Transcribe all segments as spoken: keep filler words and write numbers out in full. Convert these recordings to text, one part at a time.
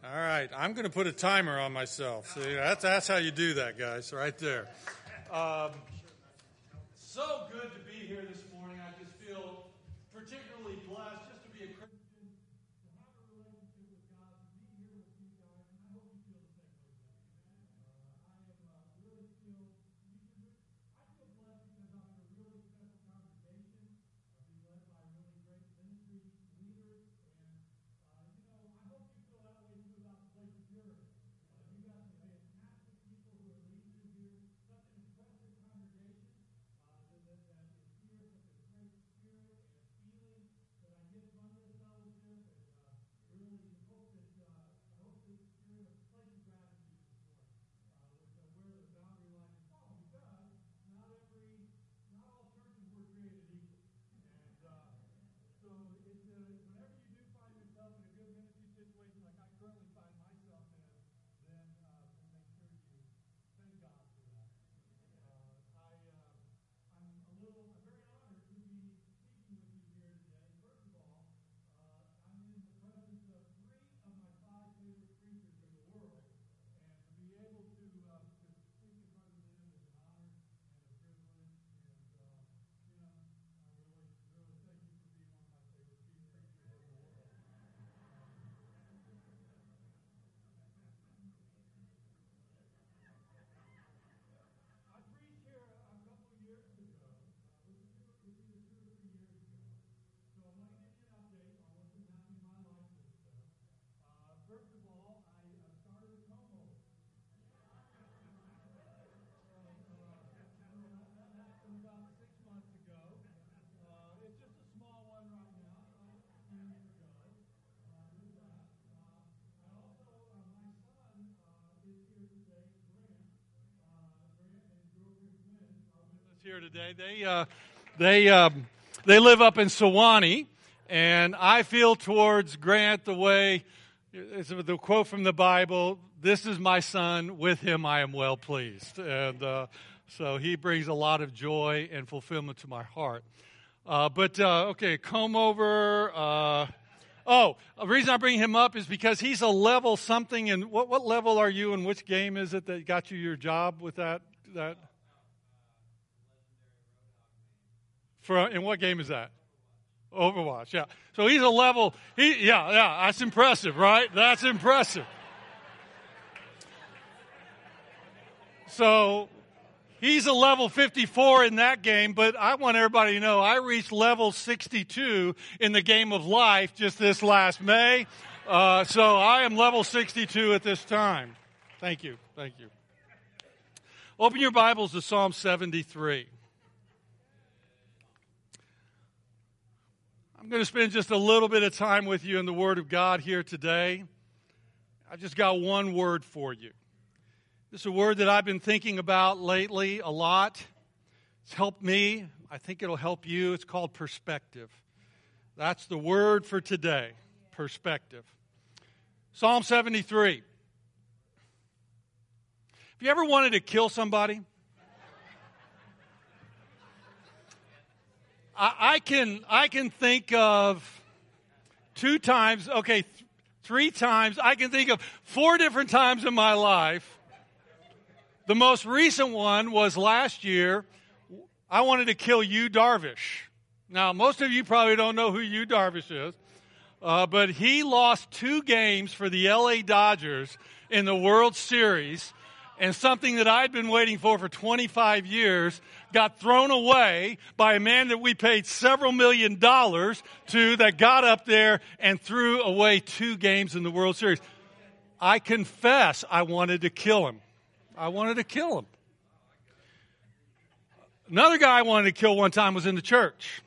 All right, I'm going to put a timer on myself. See, that's that's how you do that, guys, right there. Um, so good to be here this morning. I just feel particularly blessed just to be a Christian, to have a relationship with God, to be here with you guys, and I hope you feel the same way. Uh, I am uh, really feel, I feel blessed because I'm in a really special congregation. I've been led by really great ministry leaders, and uh, you know, I hope you feel that way too about the place that you're in. Uh, you got some fantastic people who are leading you here, such an impressive congregation uh, that, that, that is here, such a great spirit and feeling that I get from this fellowship, and uh, really hope that uh, I hope that you're in a place of gratitude this morning, uh, with uh, where the boundary line is fall, because not every, not all churches were created equal, and uh, so it's uh, whenever you do find yourself in a good ministry situation like I currently find myself in, then uh, make sure you thank God for that. Uh, I, uh, I'm a little, I'm very honored to be speaking with you here today. First of all, uh, I'm in the presence of three of my five favorite preachers in the world, and to be able to, uh, to speak in front of them is an honor and a privilege. And uh, you know, I really, really thank you for being one of my favorite preachers in the world. I preached here a couple of years ago. Uh, it was two, it was either two or three years ago. So I'm going to give you an update on what's been happening in my life since then. Uh, first of all, I uh, started a comb over. So, uh, you know, that, that happened about six months ago. Uh, it's just a small one right now, not a few years ago. Uh, with that. Uh, I also, uh, my son uh, is here today, Grant. Uh, Grant and his girlfriend Gwen are with us here today. They uh, they um, they live up in Sewanee, and I feel towards Grant the way it's the quote from the Bible: "This is my son; with him I am well pleased." And uh, so he brings a lot of joy and fulfillment to my heart. Uh, but uh, okay, comb over. Uh, oh, the reason I bring him up is because he's a level something. And what what level are you? And which game is it that got you your job with that that? For and what game is that? Overwatch. Yeah. So he's a level. He yeah yeah. That's impressive, right? That's impressive. So he's a level fifty-four in that game, but I want everybody to know I reached level sixty-two in the game of life just this last May. Uh, so I am level sixty-two at this time. Thank you. Thank you. Open your Bibles to Psalm seventy-three. I'm going to spend just a little bit of time with you in the Word of God here today. I just got one word for you. This is a word that I've been thinking about lately a lot. It's helped me. I think it'll help you. It's called perspective. That's the word for today, perspective. Psalm seventy-three. Have you ever wanted to kill somebody? I, I can I can think of two times, okay, th- three times. I can think of four different times in my life. The most recent one was last year. I wanted to kill Yu Darvish. Now, most of you probably don't know who Yu Darvish is, uh, but he lost two games for the L A Dodgers in the World Series, and something that I'd been waiting for for twenty-five years got thrown away by a man that we paid several million dollars to that got up there and threw away two games in the World Series. I confess I wanted to kill him. I wanted to kill him. Another guy I wanted to kill one time was in the church.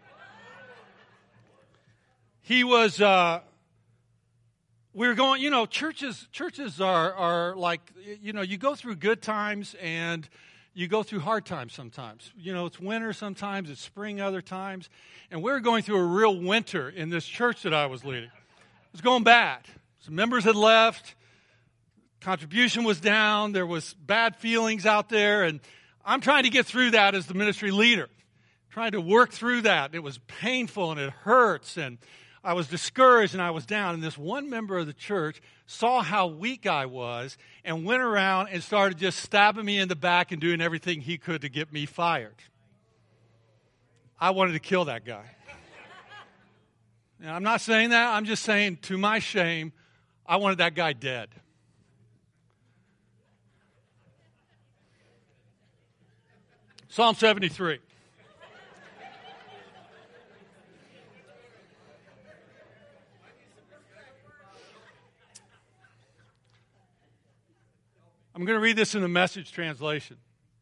He was, uh, we were going, you know, churches churches are, are like, you know, you go through good times and you go through hard times sometimes. You know, it's winter sometimes, it's spring other times. And we were going through a real winter in this church that I was leading. It was going bad. Some members had left. Contribution was down. There was bad feelings out there. And I'm trying to get through that as the ministry leader. Trying to work through that. It was painful and it hurts. And I was discouraged and I was down. And this one member of the church saw how weak I was and went around and started just stabbing me in the back and doing everything he could to get me fired. I wanted to kill that guy. And I'm not saying that. I'm just saying, to my shame, I wanted that guy dead. Psalm seventy-three. I'm going to read this in the Message translation.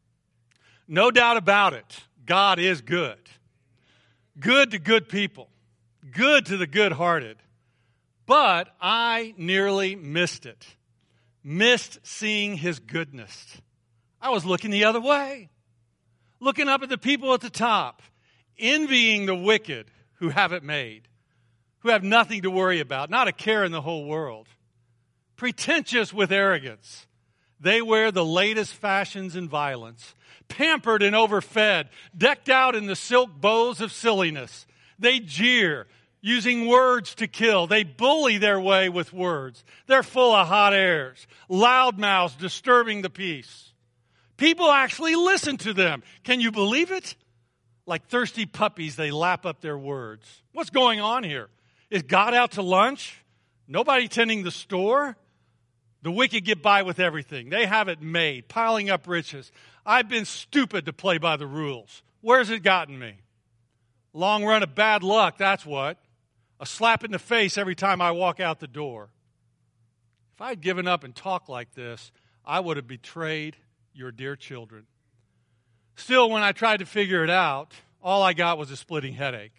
No doubt about it, God is good. Good to good people. Good to the good-hearted. But I nearly missed it. Missed seeing his goodness. I was looking the other way. Looking up at the people at the top. Envying the wicked who have it made. Who have nothing to worry about. Not a care in the whole world. Pretentious with arrogance. They wear the latest fashions in violence, pampered and overfed, decked out in the silk bows of silliness. They jeer, using words to kill. They bully their way with words. They're full of hot airs, loud mouths disturbing the peace. People actually listen to them. Can you believe it? Like thirsty puppies, they lap up their words. What's going on here? Is God out to lunch? Nobody tending the store? The wicked get by with everything. They have it made, piling up riches. I've been stupid to play by the rules. Where's it gotten me? Long run of bad luck, that's what. A slap in the face every time I walk out the door. If I had given up and talked like this, I would have betrayed your dear children. Still, when I tried to figure it out, all I got was a splitting headache.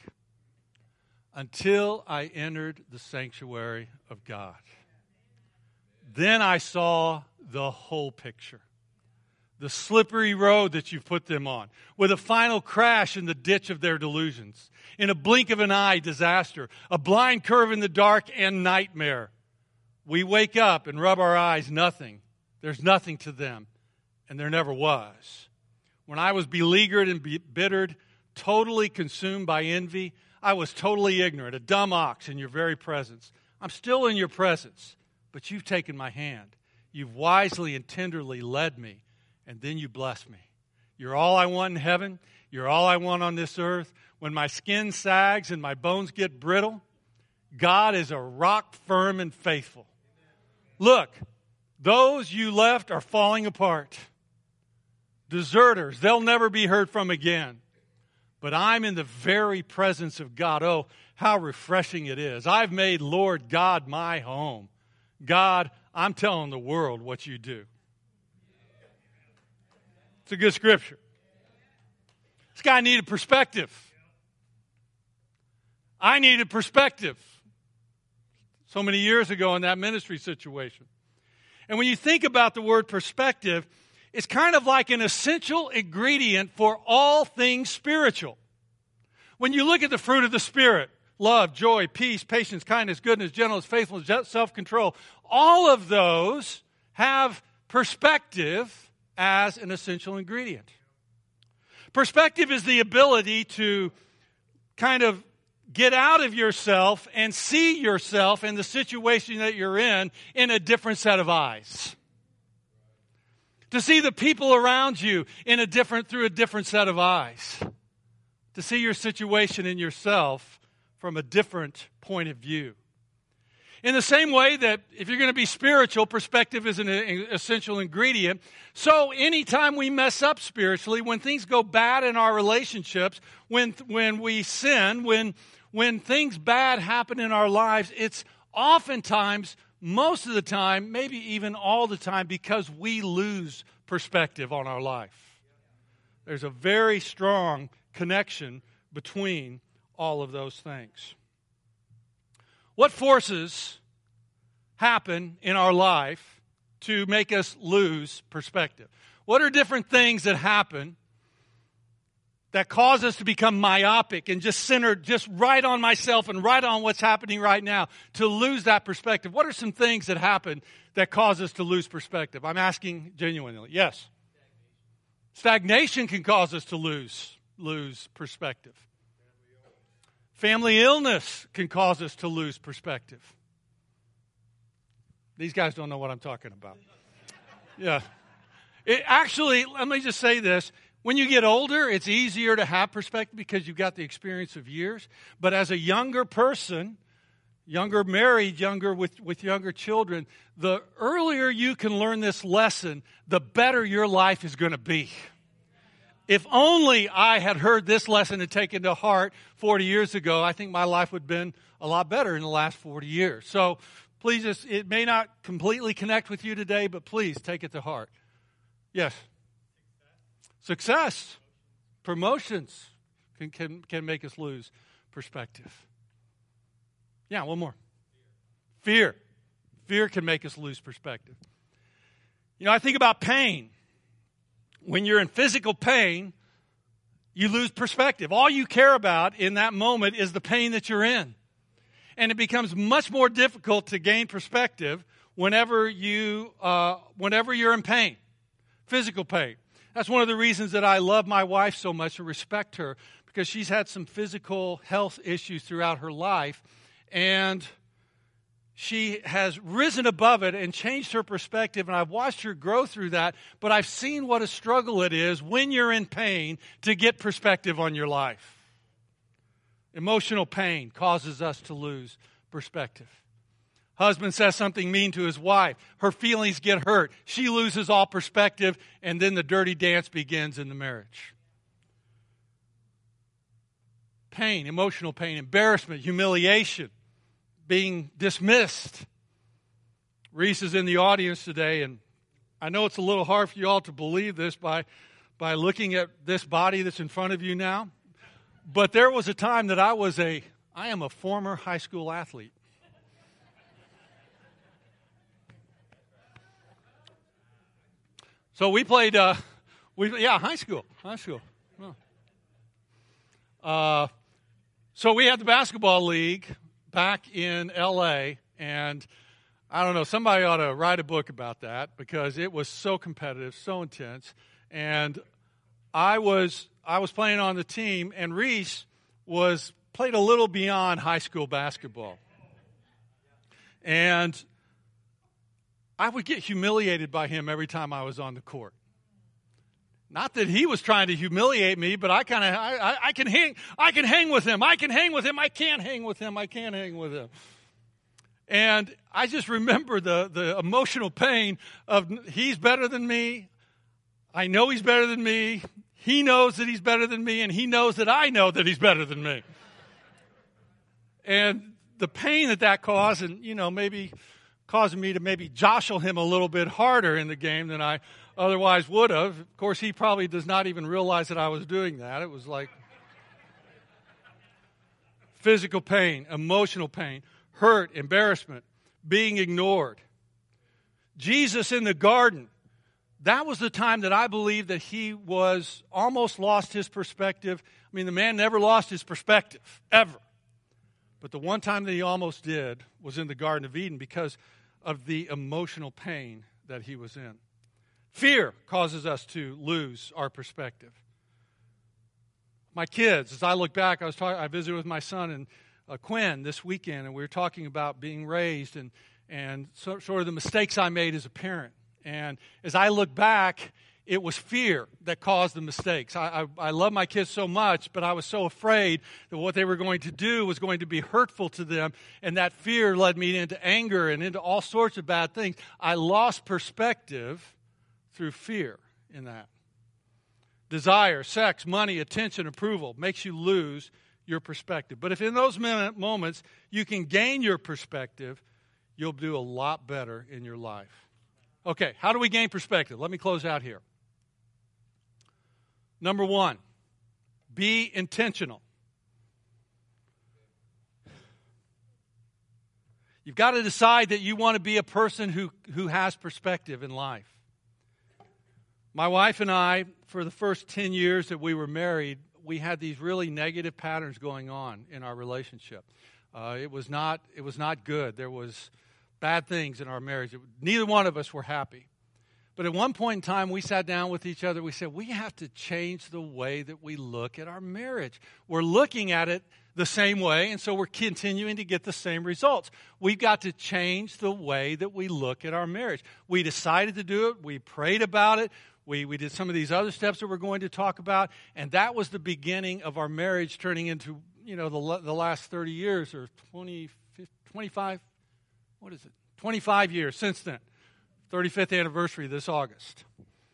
Until I entered the sanctuary of God. Then I saw the whole picture. The slippery road that you've put them on, with a final crash in the ditch of their delusions. In a blink of an eye, disaster. A blind curve in the dark and nightmare. We wake up and rub our eyes, nothing. There's nothing to them. And there never was. When I was beleaguered and bittered, totally consumed by envy, I was totally ignorant, a dumb ox in your very presence. I'm still in your presence. But you've taken my hand. You've wisely and tenderly led me. And then you bless me. You're all I want in heaven. You're all I want on this earth. When my skin sags and my bones get brittle, God is a rock firm and faithful. Look, those you left are falling apart. Deserters, they'll never be heard from again. But I'm in the very presence of God. Oh, how refreshing it is. I've made Lord God my home. God, I'm telling the world what you do. It's a good scripture. This guy needed perspective. I needed perspective so many years ago in that ministry situation. And when you think about the word perspective, it's kind of like an essential ingredient for all things spiritual. When you look at the fruit of the Spirit, love, joy, peace, patience, kindness, goodness, gentleness, faithfulness, self-control. All of those have perspective as an essential ingredient. Perspective is the ability to kind of get out of yourself and see yourself and the situation that you're in in a different set of eyes. To see the people around you in a different through a different set of eyes. To see your situation and yourself from a different point of view. In the same way that if you're going to be spiritual, perspective is an essential ingredient. So anytime we mess up spiritually, when things go bad in our relationships, when when we sin, when when things bad happen in our lives, it's oftentimes, most of the time, maybe even all the time, because we lose perspective on our life. There's a very strong connection between all of those things. What forces happen in our life to make us lose perspective? What are different things that happen that cause us to become myopic and just centered just right on myself and right on what's happening right now, to lose that perspective? What are some things that happen that cause us to lose perspective? I'm asking genuinely. Yes. Stagnation can cause us to lose, lose perspective. Family illness can cause us to lose perspective. These guys don't know what I'm talking about. Yeah. It actually, let me just say this. When you get older, it's easier to have perspective because you've got the experience of years. But as a younger person, younger married, younger with, with younger children, the earlier you can learn this lesson, the better your life is going to be. If only I had heard this lesson and taken to heart forty years ago, I think my life would have been a lot better in the last forty years. So please, just, it may not completely connect with you today, but please take it to heart. Yes? Success. Promotions can, can, can make us lose perspective. Yeah, one more. Fear. Fear can make us lose perspective. You know, I think about pain. When you're in physical pain, you lose perspective. All you care about in that moment is the pain that you're in. And it becomes much more difficult to gain perspective whenever, you, uh, whenever you're in pain, physical pain. That's one of the reasons that I love my wife so much and respect her, because she's had some physical health issues throughout her life. And she has risen above it and changed her perspective, and I've watched her grow through that, but I've seen what a struggle it is when you're in pain to get perspective on your life. Emotional pain causes us to lose perspective. Husband says something mean to his wife. Her feelings get hurt. She loses all perspective, and then the dirty dance begins in the marriage. Pain, emotional pain, embarrassment, humiliation, being dismissed. Reese is in the audience today, and I know it's a little hard for you all to believe this by, by looking at this body that's in front of you now, but there was a time that I was a, I am a former high school athlete. So we played, uh, we yeah, high school, high school. Uh, so we had the basketball league back in L A, and I don't know, somebody ought to write a book about that because it was so competitive, so intense. And I was I was playing on the team, and Reese was played a little beyond high school basketball. And I would get humiliated by him every time I was on the court. Not that he was trying to humiliate me, but I kind of I, I, I can hang I can hang with him. I can hang with him. I can't hang with him. I can't hang with him. And I just remember the the emotional pain of he's better than me. I know he's better than me. He knows that he's better than me, and he knows that I know that he's better than me. And the pain that that caused, and you know, maybe causing me to maybe jostle him a little bit harder in the game than I otherwise would have. Of course, he probably does not even realize that I was doing that. It was like physical pain, emotional pain, hurt, embarrassment, being ignored. Jesus in the garden, that was the time that I believe that he was almost lost his perspective. I mean, the man never lost his perspective, ever. But the one time that he almost did was in the Garden of Eden because of the emotional pain that he was in. Fear causes us to lose our perspective. My kids, as I look back, I was talking, I visited with my son and uh, Quinn this weekend, and we were talking about being raised and and so, sort of the mistakes I made as a parent. And as I look back, it was fear that caused the mistakes. I, I, I love my kids so much, but I was so afraid that what they were going to do was going to be hurtful to them, and that fear led me into anger and into all sorts of bad things. I lost perspective through fear in that. Desire, sex, money, attention, approval makes you lose your perspective. But if in those moments you can gain your perspective, you'll do a lot better in your life. Okay, how do we gain perspective? Let me close out here. Number one, be intentional. You've got to decide that you want to be a person who, who has perspective in life. My wife and I, for the first ten years that we were married, we had these really negative patterns going on in our relationship. Uh, it was not, it was not good. There was bad things in our marriage. It, neither one of us were happy. But at one point in time, we sat down with each other. We said, we have to change the way that we look at our marriage. We're looking at it the same way, and so we're continuing to get the same results. We've got to change the way that we look at our marriage. We decided to do it. We prayed about it. We, we did some of these other steps that we're going to talk about, and that was the beginning of our marriage turning into, you know, the, the last thirty years or twenty, twenty-five, what is it, twenty-five years since then. thirty-fifth anniversary this August.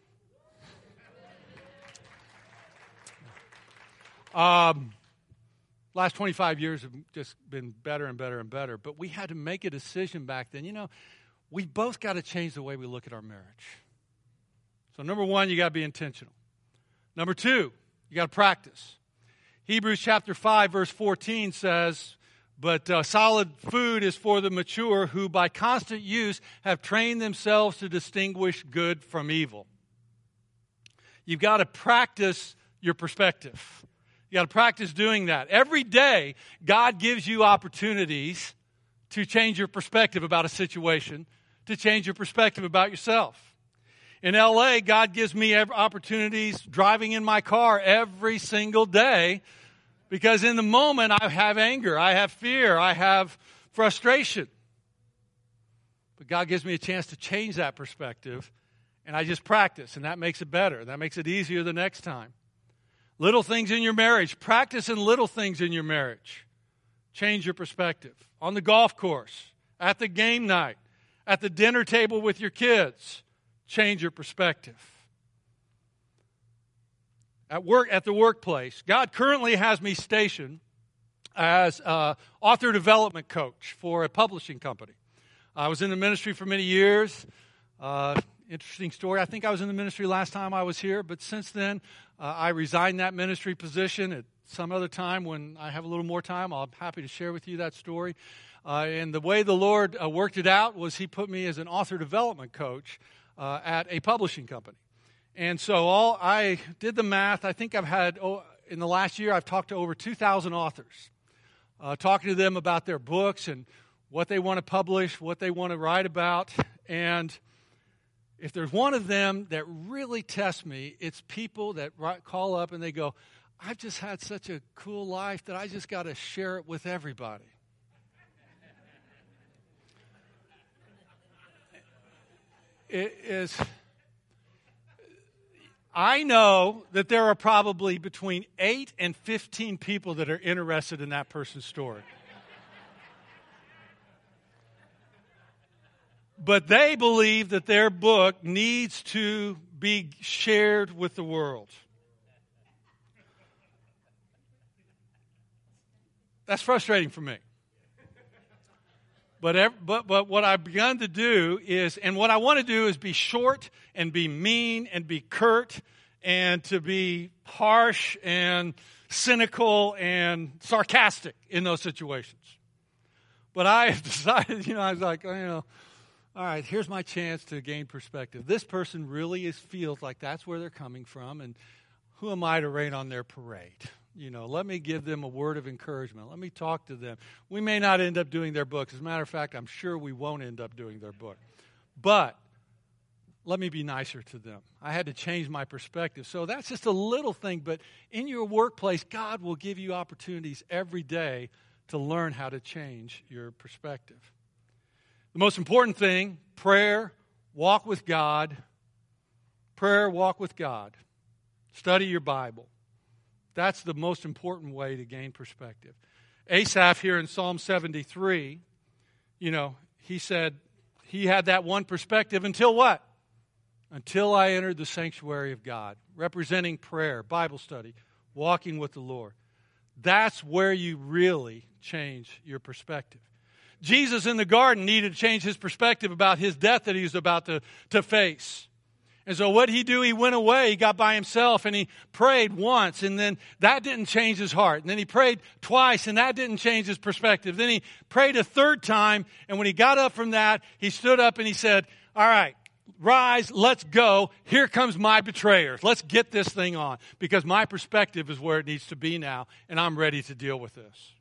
Um, last twenty-five years have just been better and better and better, but we had to make a decision back then. You know, we both got to change the way we look at our marriage. So number one, you got to be intentional. Number two, you got to practice. Hebrews chapter five, verse fourteen says, but uh, solid food is for the mature who by constant use have trained themselves to distinguish good from evil. You've got to practice your perspective. You got to practice doing that. Every day, God gives you opportunities to change your perspective about a situation, to change your perspective about yourself. In L A, God gives me opportunities driving in my car every single day because in the moment I have anger, I have fear, I have frustration. But God gives me a chance to change that perspective, and I just practice, and that makes it better. That makes it easier the next time. Little things in your marriage. Practice in little things in your marriage. Change your perspective. On the golf course, at the game night, at the dinner table with your kids. Change your perspective. At work, at the workplace, God currently has me stationed as an author development coach for a publishing company. I was in the ministry for many years. Uh, interesting story. I think I was in the ministry last time I was here, but since then, uh, I resigned that ministry position. At some other time when I have a little more time, I'll be happy to share with you that story. Uh, and the way the Lord uh, worked it out was He put me as an author development coach Uh, at a publishing company. And so all I did the math. I think I've had, oh, in the last year, I've talked to over two thousand authors, uh, talking to them about their books and what they want to publish, what they want to write about. And if there's one of them that really tests me, it's people that write, call up and they go, I've just had such a cool life that I just got to share it with everybody. It is, I know that there are probably between eight and fifteen people that are interested in that person's story. But they believe that their book needs to be shared with the world. That's frustrating for me. But, but but what I've begun to do is, and what I want to do is be short and be mean and be curt and to be harsh and cynical and sarcastic in those situations. But I have decided, you know, I was like, you know, all right, here's my chance to gain perspective. This person really is feels like that's where they're coming from, and who am I to rain on their parade? You know, let me give them a word of encouragement. Let me talk to them. We may not end up doing their book. As a matter of fact, I'm sure we won't end up doing their book. But let me be nicer to them. I had to change my perspective. So that's just a little thing. But in your workplace, God will give you opportunities every day to learn how to change your perspective. The most important thing, prayer, walk with God. Prayer, walk with God. Study your Bible. That's the most important way to gain perspective. Asaph here in Psalm seventy-three, you know, he said he had that one perspective until what? Until I entered the sanctuary of God, representing prayer, Bible study, walking with the Lord. That's where you really change your perspective. Jesus in the garden needed to change his perspective about his death that he was about to, to face. And so what did he do? He went away, he got by himself, and he prayed once, and then that didn't change his heart. And then he prayed twice, and that didn't change his perspective. Then he prayed a third time, and when he got up from that, he stood up and he said, all right, rise, let's go. Here comes my betrayers. Let's get this thing on, because my perspective is where it needs to be now, and I'm ready to deal with this.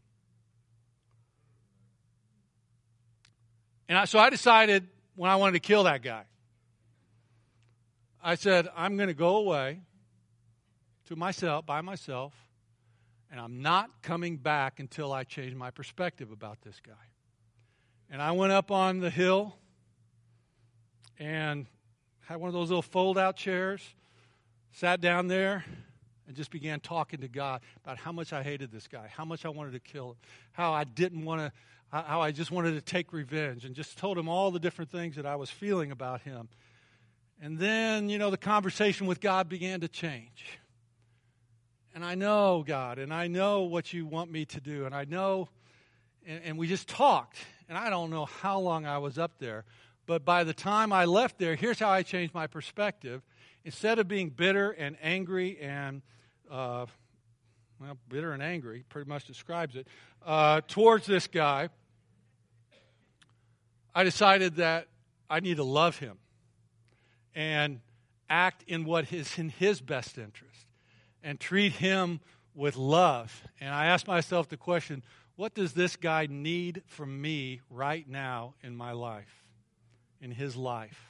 And I, so I decided when I wanted to kill that guy, I said, I'm going to go away to myself, by myself, And I'm not coming back until I change my perspective about this guy. And I went up on the hill and had one of those little fold-out chairs, sat down there, and just began talking to God about how much I hated this guy, how much I wanted to kill him, how I didn't want to, how I just wanted to take revenge, and just told him all the different things that I was feeling about him. And then, you know, the conversation with God began to change. And I know, God, and I know what you want me to do, and I know, and, and we just talked, and I don't know how long I was up there, but by the time I left there, here's how I changed my perspective. Instead of being bitter and angry and, uh, well, bitter and angry pretty much describes it, uh, towards this guy, I decided that I need to love him and act in what is in his best interest and treat him with love. And I asked myself the question, what does this guy need from me right now in my life, in his life?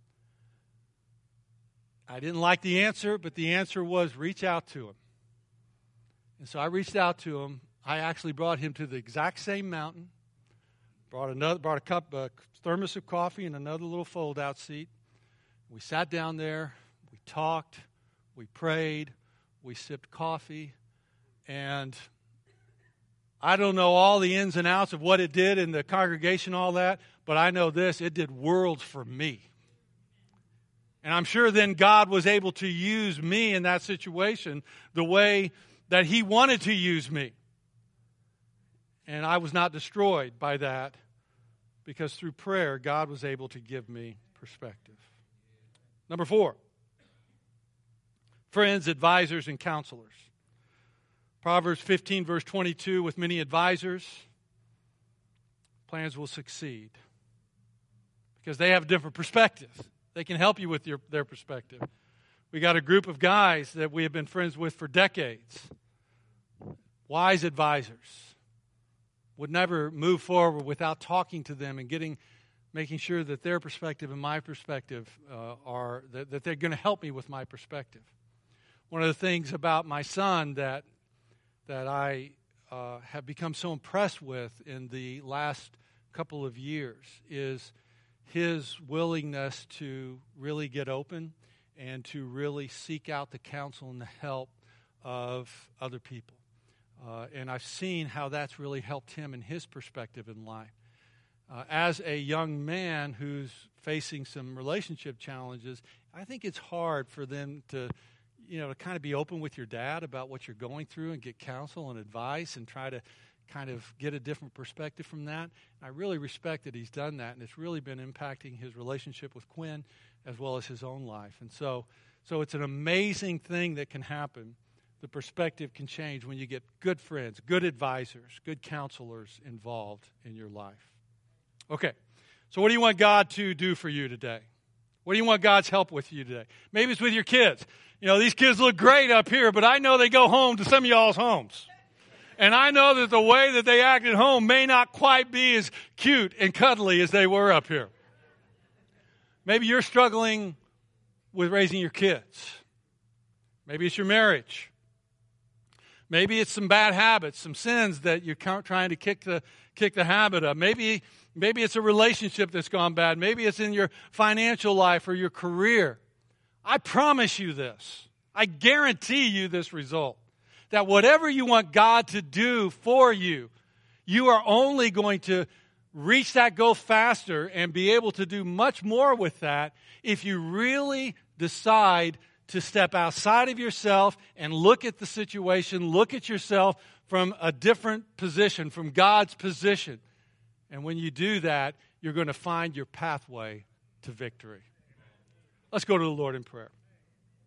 I didn't like the answer, but the answer was reach out to him. And so I reached out to him. I actually brought him to the exact same mountain, brought another, brought a cup, a thermos of coffee and another little fold-out seat. We sat down there, we talked, we prayed, we sipped coffee, and I don't know all the ins and outs of what it did in the congregation, all that, but I know this, it did worlds for me. And I'm sure then God was able to use me in that situation the way that he wanted to use me. And I was not destroyed by that because through prayer, God was able to give me perspective. Number four, friends, advisors, and counselors. Proverbs fifteen, verse twenty-two, with many advisors, plans will succeed because they have a different perspective. They can help you with your, their perspective. We got a group of guys that we have been friends with for decades. Wise advisors. Would never move forward without talking to them and getting, making sure that their perspective and my perspective uh, are, that, that they're going to help me with my perspective. One of the things about my son that, that I uh, have become so impressed with in the last couple of years is his willingness to really get open and to really seek out the counsel and the help of other people. Uh, and I've seen how that's really helped him in his perspective in life. Uh, as a young man who's facing some relationship challenges, I think it's hard for them to, you know, to kind of be open with your dad about what you're going through and get counsel and advice and try to kind of get a different perspective from that. I really respect that he's done that, and it's really been impacting his relationship with Quinn as well as his own life. And so, so it's an amazing thing that can happen. The perspective can change when you get good friends, good advisors, good counselors involved in your life. Okay, so what do you want God to do for you today? What do you want God's help with you today? Maybe it's with your kids. You know, these kids look great up here, but I know they go home to some of y'all's homes. And I know that the way that they act at home may not quite be as cute and cuddly as they were up here. Maybe you're struggling with raising your kids. Maybe it's your marriage. Maybe it's some bad habits, some sins that you're trying to kick the kick the habit of. Maybe, maybe it's a relationship that's gone bad. Maybe it's in your financial life or your career. I promise you this. I guarantee you this result. That whatever you want God to do for you, you are only going to reach that goal faster and be able to do much more with that if you really decide to step outside of yourself and look at the situation, look at yourself from a different position, from God's position. And when you do that, you're going to find your pathway to victory. Let's go to the Lord in prayer.